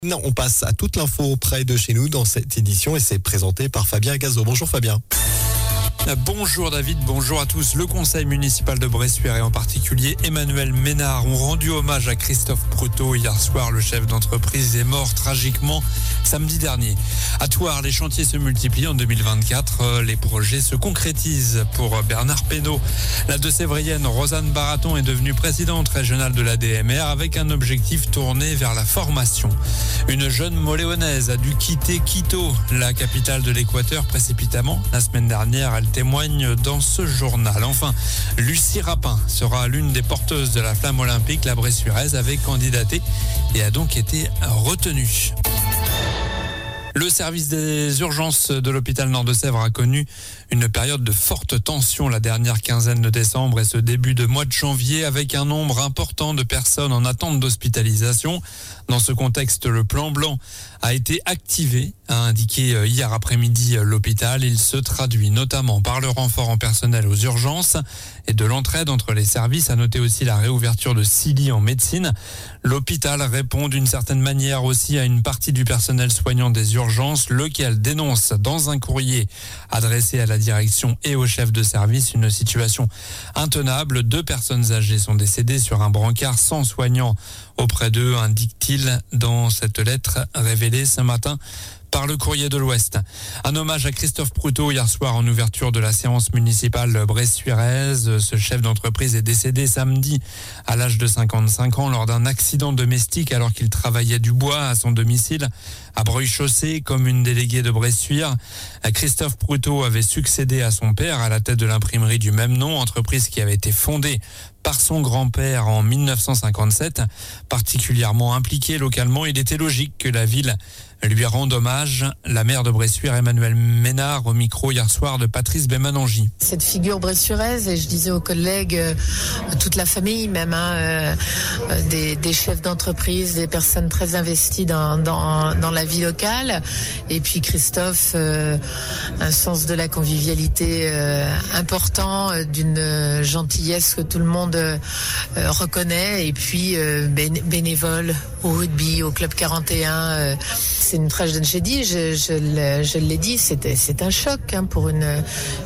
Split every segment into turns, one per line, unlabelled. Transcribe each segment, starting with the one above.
Non, on passe à toute l'info près de chez nous dans cette édition et c'est présenté par Fabien Gazo. Bonjour Fabien.
Bonjour David, bonjour à tous. Le conseil municipal de Bressuire et en particulier Emmanuel Ménard ont rendu hommage à Christophe Proutot hier soir. Le chef d'entreprise est mort tragiquement samedi dernier. À Thouars, les chantiers se multiplient en 2024. Les projets se concrétisent pour Bernard Pénaud. La Deux-Sévrienne Rosanne Baraton est devenue présidente régionale de l'ADMR avec un objectif tourné vers la formation. Une jeune moléonaise a dû quitter Quito, la capitale de l'Équateur, précipitamment. La semaine dernière, elle témoigne dans ce journal. Enfin, Lucie Rapin sera l'une des porteuses de la flamme olympique. La Bressuiraise avait candidaté et a donc été retenue. Le service des urgences de l'hôpital Nord-de-Sèvres a connu une période de forte tension la dernière quinzaine de décembre et ce début de mois de janvier avec un nombre important de personnes en attente d'hospitalisation. Dans ce contexte, le plan blanc a été activé, a indiqué hier après-midi l'hôpital. Il se traduit notamment par le renfort en personnel aux urgences et de l'entraide entre les services. À noter aussi la réouverture de 6 lits en médecine. L'hôpital répond d'une certaine manière aussi à une partie du personnel soignant des urgences, lequel dénonce dans un courrier adressé à la direction et au chef de service une situation intenable. 2 personnes âgées sont décédées sur un brancard sans soignant auprès d'eux, indique-t-il dans cette lettre révélée ce matin par le Courrier de l'Ouest. Un hommage à Christophe Proutot hier soir en ouverture de la séance municipale bressuiraise. Ce chef d'entreprise est décédé samedi à l'âge de 55 ans lors d'un accident domestique alors qu'il travaillait du bois à son domicile à Breuil-Chaussée, commune déléguée de Bressuire. Christophe Proutot avait succédé à son père à la tête de l'imprimerie du même nom, entreprise qui avait été fondée par son grand-père en 1957. Particulièrement impliqué localement, il était logique que la ville lui rende hommage. La maire de Bressuire, Emmanuel Ménard, au micro hier soir de Patrice Bémanangi.
Cette figure bressuiraise, et je disais aux collègues, toute la famille même, des chefs d'entreprise, des personnes très investies dans la vie locale. Et puis Christophe, un sens de la convivialité important, d'une gentillesse que tout le monde reconnaît. Et puis bénévole au rugby, au Club 41. C'est une tragédie, je l'ai dit, c'est un choc pour une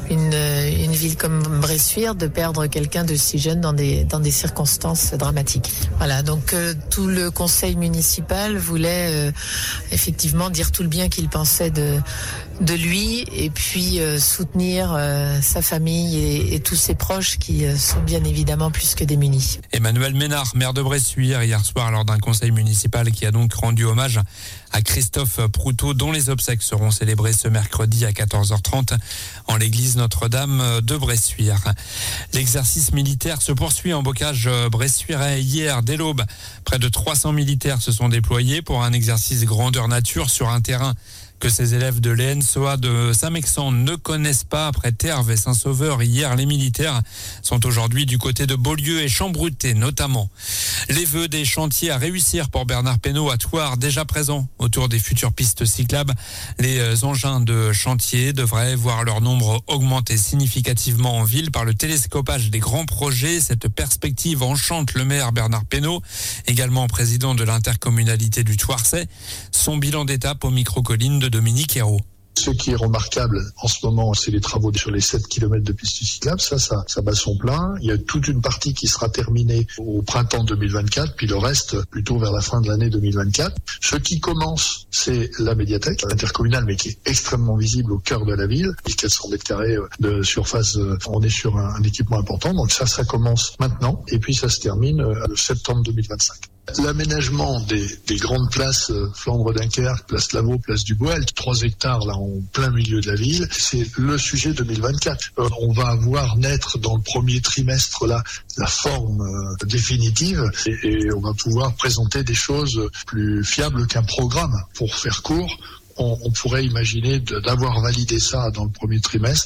ville comme Bressuire de perdre quelqu'un de si jeune dans des circonstances dramatiques. Voilà, donc tout le conseil municipal voulait effectivement dire tout le bien qu'il pensait de lui et puis soutenir sa famille et tous ses proches qui sont bien évidemment plus que démunis.
Emmanuel Ménard, maire de Bressuire, hier soir lors d'un conseil municipal qui a donc rendu hommage à Christophe Proutot, dont les obsèques seront célébrées ce mercredi à 14h30 en l'église Notre-Dame de Bressuire. L'exercice militaire se poursuit en bocage bressuirais. Hier, dès l'aube, près de 300 militaires se sont déployés pour un exercice grandeur nature sur un terrain que ces élèves de l'ENSOA de Saint-Mexan ne connaissent pas. Après Terve et Saint-Sauveur, hier, les militaires sont aujourd'hui du côté de Beaulieu et Chambrouté notamment. Les vœux des chantiers à réussir pour Bernard Pénaud à Thouars, déjà présents autour des futures pistes cyclables. Les engins de chantier devraient voir leur nombre augmenter significativement en ville par le télescopage des grands projets. Cette perspective enchante le maire Bernard Pénaud, également président de l'intercommunalité du Thouarsais. Son bilan d'étape au micro-colline de Dominique Hérault.
Ce qui est remarquable en ce moment, c'est les travaux sur les 7 km de pistes cyclables. Ça bat son plein. Il y a toute une partie qui sera terminée au printemps 2024, puis le reste plutôt vers la fin de l'année 2024. Ce qui commence, c'est la médiathèque intercommunale, mais qui est extrêmement visible au cœur de la ville. 1400 mètres carrés de surface, on est sur un équipement important. Donc ça commence maintenant, et puis ça se termine le septembre 2025. L'aménagement des grandes places, Flandre-Dunkerque, place Lavaux, place du Bois, 3 hectares là en plein milieu de la ville, c'est le sujet 2024. On va voir naître dans le premier trimestre là la forme définitive et on va pouvoir présenter des choses plus fiables qu'un programme. Pour faire court, on pourrait imaginer d'avoir validé ça dans le premier trimestre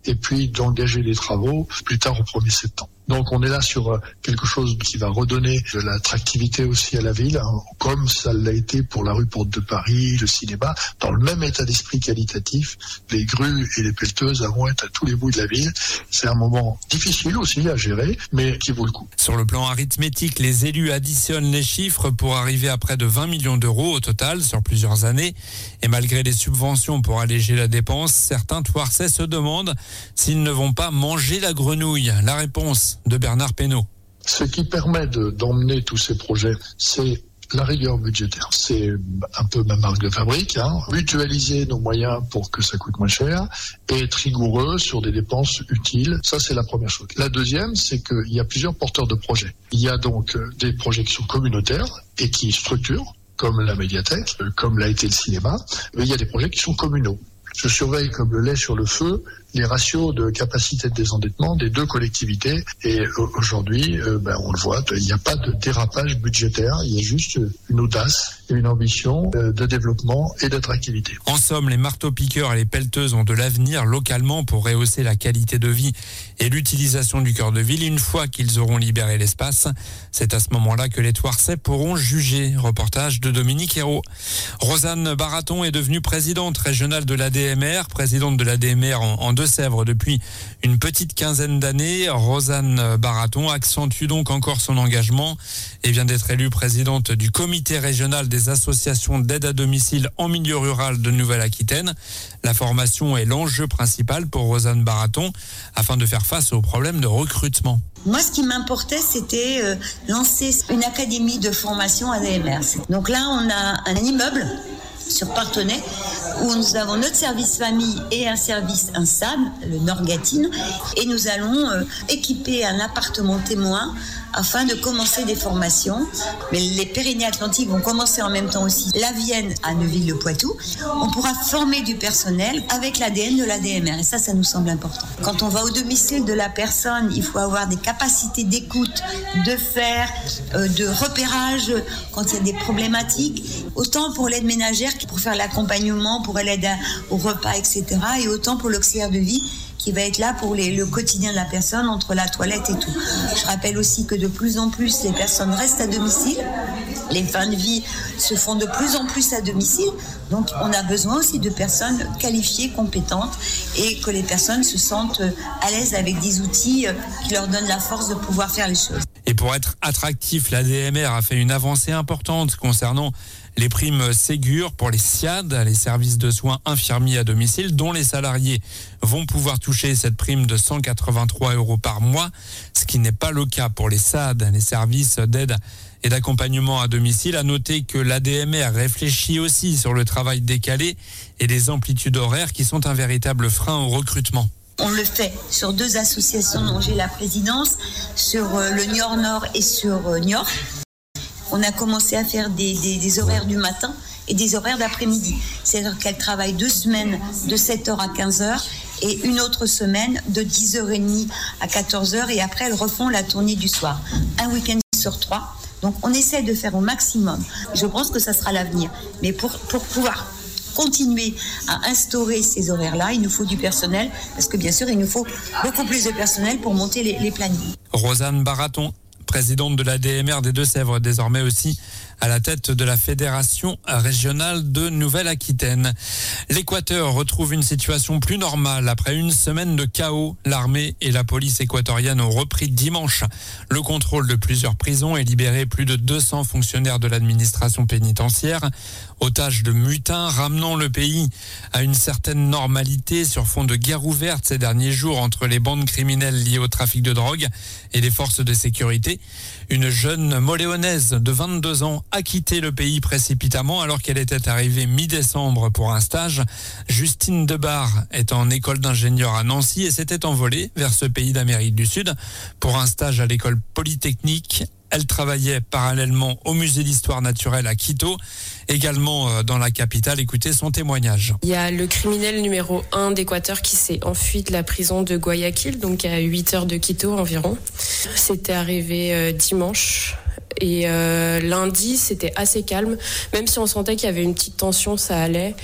et puis d'engager les travaux plus tard au 1er septembre. Donc on est là sur quelque chose qui va redonner de l'attractivité aussi à la ville, hein, comme ça l'a été pour la rue Porte de Paris, le cinéma, dans le même état d'esprit qualitatif. Les grues et les pelleteuses vont être à tous les bouts de la ville. C'est un moment difficile aussi à gérer, mais qui vaut le coup.
Sur le plan arithmétique, les élus additionnent les chiffres pour arriver à près de 20 millions d'euros au total sur plusieurs années. Et malgré les subventions pour alléger la dépense, certains Thouarçais se demandent s'ils ne vont pas manger la grenouille. La réponse de Bernard Pénaud.
Ce qui permet d'emmener tous ces projets, c'est la rigueur budgétaire. C'est un peu ma marque de fabrique, hein. Mutualiser nos moyens pour que ça coûte moins cher et être rigoureux sur des dépenses utiles. Ça, c'est la première chose. La deuxième, c'est qu'il y a plusieurs porteurs de projets. Il y a donc des projets qui sont communautaires et qui structurent, comme la médiathèque, comme l'a été le cinéma. Mais il y a des projets qui sont communaux. Je surveille comme le lait sur le feu les ratios de capacité de désendettement des deux collectivités. Et aujourd'hui, on le voit, il n'y a pas de dérapage budgétaire, il y a juste une audace et une ambition de développement et d'attractivité.
En somme, les marteaux-piqueurs et les pelleteuses ont de l'avenir localement pour rehausser la qualité de vie et l'utilisation du cœur de ville. Une fois qu'ils auront libéré l'espace, c'est à ce moment-là que les Thouarçais pourront juger. Reportage de Dominique Hérault. Rosanne Baraton est devenue présidente régionale de l'ADMR, présidente de l'ADMR en Deux-Sèvres depuis une petite quinzaine d'années. Rosanne Baraton accentue donc encore son engagement et vient d'être élue présidente du comité régional des associations d'aide à domicile en milieu rural de Nouvelle-Aquitaine. La formation est l'enjeu principal pour Rosanne Baraton afin de faire face aux problèmes de recrutement.
Moi, ce qui m'importait, c'était lancer une académie de formation ADMR. Donc là, on a un immeuble sur Parthenay, où nous avons notre service famille et un SAD, le Nord-Gatine, et nous allons équiper un appartement témoin afin de commencer des formations. Mais les Pyrénées-Atlantiques vont commencer en même temps aussi la Vienne à Neuville-le-Poitou. On pourra former du personnel avec l'ADN de l'ADMR, et ça nous semble important. Quand on va au domicile de la personne, il faut avoir des capacités d'écoute, de repérage quand il y a des problématiques, autant pour l'aide ménagère que pour faire l'accompagnement, pour l'aide au repas, etc. Et autant pour l'auxiliaire de vie qui va être là pour le quotidien de la personne entre la toilette et tout. Je rappelle aussi que de plus en plus, les personnes restent à domicile. Les fins de vie se font de plus en plus à domicile. Donc, on a besoin aussi de personnes qualifiées, compétentes et que les personnes se sentent à l'aise avec des outils qui leur donnent la force de pouvoir faire les choses.
Et pour être attractif, l'ADMR a fait une avancée importante concernant les primes Ségur pour les SIAD, les services de soins infirmiers à domicile, dont les salariés vont pouvoir toucher cette prime de 183 € par mois, ce qui n'est pas le cas pour les SAD, les services d'aide et d'accompagnement à domicile. À noter que l'ADMR réfléchit aussi sur le travail décalé et les amplitudes horaires qui sont un véritable frein au recrutement.
On le fait sur 2 associations dont j'ai la présidence, sur le Niort Nord et sur Niort. On a commencé à faire des horaires du matin et des horaires d'après-midi. C'est-à-dire qu'elles travaillent 2 semaines de 7h à 15h et une autre semaine de 10h30 à 14h et après elles refont la tournée du soir. Un week-end sur 3. Donc on essaie de faire au maximum. Je pense que ça sera l'avenir. Mais pour pouvoir continuer à instaurer ces horaires-là, il nous faut du personnel parce que bien sûr il nous faut beaucoup plus de personnel pour monter les plannings.
Rosanne Baraton, présidente de l'ADMR des Deux-Sèvres, désormais aussi à la tête de la Fédération régionale de Nouvelle-Aquitaine. L'Équateur retrouve une situation plus normale. Après une semaine de chaos, l'armée et la police équatorienne ont repris dimanche le contrôle de plusieurs prisons et libéré plus de 200 fonctionnaires de l'administration pénitentiaire. Otages de mutins, ramenant le pays à une certaine normalité sur fond de guerre ouverte ces derniers jours entre les bandes criminelles liées au trafic de drogue et les forces de sécurité. Une jeune moléonaise de 22 ans a quitté le pays précipitamment alors qu'elle était arrivée mi-décembre pour un stage. Justine Debar est en école d'ingénieur à Nancy et s'était envolée vers ce pays d'Amérique du Sud pour un stage à l'école polytechnique. Elle travaillait parallèlement au musée d'histoire naturelle à Quito, également dans la capitale. Écoutez son témoignage.
Il y a le criminel numéro 1 d'Équateur qui s'est enfui de la prison de Guayaquil, donc à 8 heures de Quito environ. C'était arrivé dimanche. Et lundi, c'était assez calme. Même si on sentait qu'il y avait une petite tension, ça allait.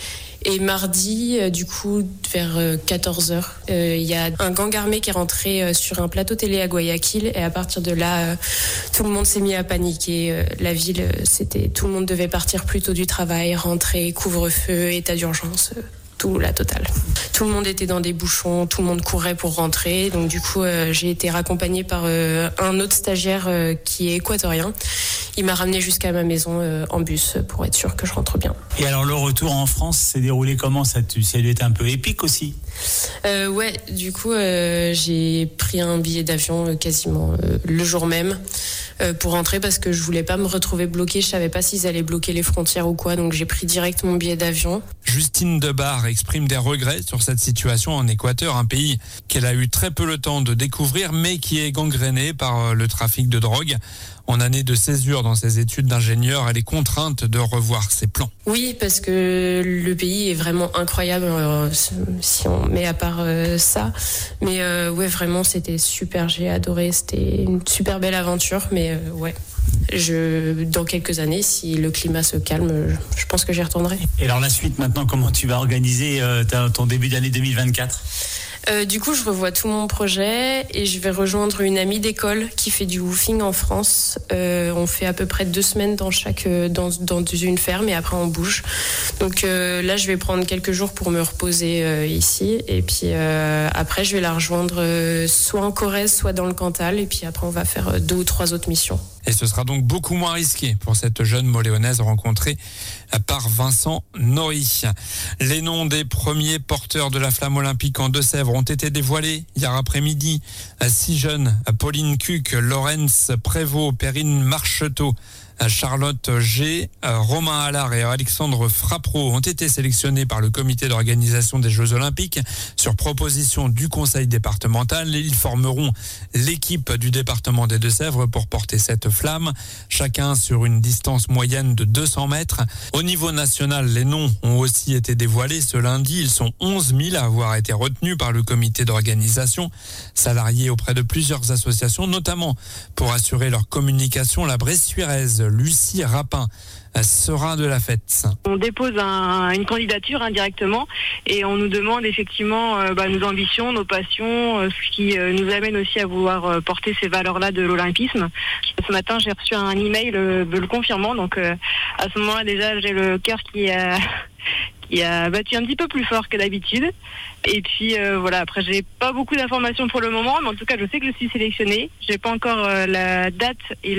Et mardi, du coup, vers 14h, il y a un gang armé qui est rentré sur un plateau télé à Guayaquil. Et à partir de là, tout le monde s'est mis à paniquer. La ville, tout le monde devait partir plus tôt du travail, rentrer, couvre-feu, état d'urgence. Tout, la totale. Tout le monde était dans des bouchons, tout le monde courait pour rentrer. Donc du coup, j'ai été raccompagnée par un autre stagiaire qui est équatorien. Il m'a ramenée jusqu'à ma maison en bus pour être sûr que je rentre bien.
Et alors le retour en France s'est déroulé comment? Ça a dû être un peu épique aussi.
Ouais, du coup, j'ai pris un billet d'avion quasiment le jour même pour rentrer parce que je voulais pas me retrouver bloquée. Je savais pas s'ils allaient bloquer les frontières ou quoi, donc j'ai pris direct mon billet d'avion.
Justine Debar exprime des regrets sur cette situation en Équateur, un pays qu'elle a eu très peu le temps de découvrir, mais qui est gangréné par le trafic de drogue. En année de césure dans ses études d'ingénieur, elle est contrainte de revoir ses plans.
Oui, parce que le pays est vraiment incroyable, si on met à part ça. Mais ouais, vraiment, c'était super, j'ai adoré. C'était une super belle aventure, mais ouais. Dans quelques années, si le climat se calme, je pense que j'y retournerai.
Et alors la suite maintenant, comment tu vas organiser ton début d'année 2024 ?
Du coup, je revois tout mon projet et je vais rejoindre une amie d'école qui fait du woofing en France. On fait à peu près 2 semaines dans une ferme et après on bouge. Donc là, je vais prendre quelques jours pour me reposer ici et puis après, je vais la rejoindre soit en Corrèze, soit dans le Cantal et puis après, on va faire 2 ou 3 autres missions.
Et ce sera donc beaucoup moins risqué pour cette jeune moléonaise rencontrée par Vincent Nory. Les noms des premiers porteurs de la flamme olympique en Deux-Sèvres ont été dévoilés hier après-midi. 6 jeunes, Pauline Cuc, Laurence Prévost, Perrine Marcheteau, Charlotte G, Romain Allard et Alexandre Frappro ont été sélectionnés par le comité d'organisation des Jeux Olympiques sur proposition du conseil départemental. Ils formeront l'équipe du département des Deux-Sèvres pour porter cette flamme, chacun sur une distance moyenne de 200 mètres. Au niveau national, les noms ont aussi été dévoilés ce lundi. Ils sont 11 000 à avoir été retenus par le comité d'organisation, salariés auprès de plusieurs associations, notamment pour assurer leur communication. La Bressuiraise Lucie Rapin sera de la fête.
On dépose une candidature indirectement et on nous demande effectivement nos ambitions, nos passions, ce qui nous amène aussi à vouloir porter ces valeurs-là de l'olympisme. Ce matin, j'ai reçu un email le confirmant, donc à ce moment-là déjà j'ai le cœur qui a battu un petit peu plus fort que d'habitude. Et puis voilà, après j'ai pas beaucoup d'informations pour le moment, mais en tout cas je sais que je suis sélectionnée. J'ai pas encore la date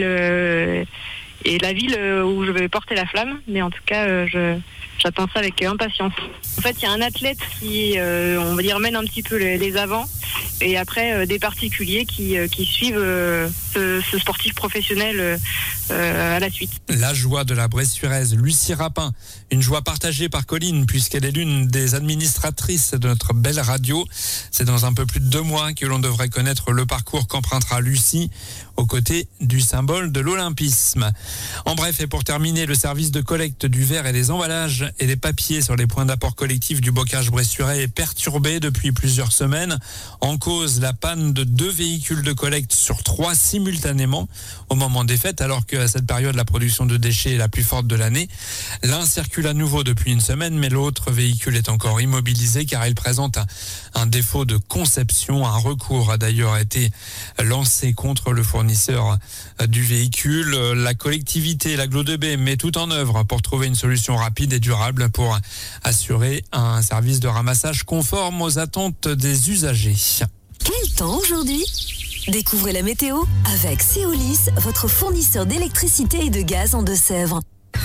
et la ville où je vais porter la flamme, mais en tout cas j'attends ça avec impatience. En fait, il y a un athlète qui, on va dire, mène un petit peu les avants, et après des particuliers qui suivent ce sportif professionnel à la suite.
La joie de la Bressuiraise Lucie Rapin, une joie partagée par Colline puisqu'elle est l'une des administratrices de notre belle radio. C'est dans un peu plus de 2 mois que l'on devrait connaître le parcours qu'empruntera Lucie aux côtés du symbole de l'olympisme. En bref, et pour terminer, le service de collecte du verre et des emballages et des papiers sur les points d'apport collectif du bocage bressurais est perturbé depuis plusieurs semaines. En cause, la panne de 2 véhicules de collecte sur 3 simultanément au moment des fêtes, alors qu'à cette période, la production de déchets est la plus forte de l'année. L'un circule à nouveau depuis une semaine, mais l'autre véhicule est encore immobilisé car il présente un défaut de conception. Un recours a d'ailleurs été lancé contre le fournisseur du véhicule. La collectivité, l'Agglo de B, met tout en œuvre pour trouver une solution rapide et durable pour assurer un service de ramassage conforme aux attentes des usagers.
Quel temps aujourd'hui ? Découvrez la météo avec Seolis, votre fournisseur d'électricité et de gaz en Deux-Sèvres.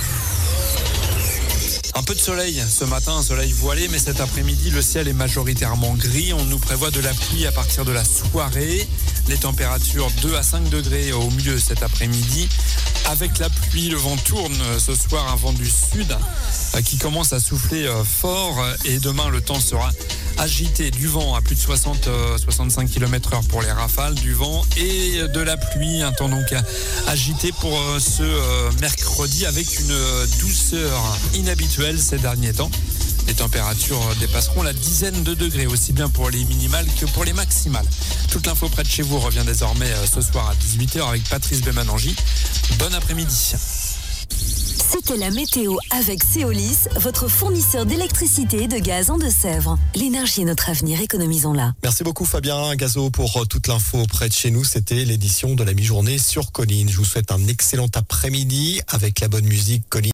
Un peu de soleil ce matin, un soleil voilé, mais cet après-midi, le ciel est majoritairement gris. On nous prévoit de la pluie à partir de la soirée. Les températures 2 à 5 degrés au mieux cet après-midi. Avec la pluie, le vent tourne ce soir, un vent du sud qui commence à souffler fort. Et demain, le temps sera agité, du vent à plus de 60-65 km/h pour les rafales, du vent et de la pluie. Un temps donc agité pour ce mercredi avec une douceur inhabituelle ces derniers temps. Les températures dépasseront la dizaine de degrés, aussi bien pour les minimales que pour les maximales. Toute l'info près de chez vous revient désormais ce soir à 18h avec Patrice Bémanangi. Bon après-midi.
C'était C'était la météo avec Céolis, votre fournisseur d'électricité et de gaz en Deux-Sèvres. L'énergie est notre avenir, économisons-la.
Merci beaucoup Fabien Gazo pour toute l'info près de chez nous. C'était l'édition de la mi-journée sur Colline. Je vous souhaite un excellent après-midi avec la bonne musique Colline.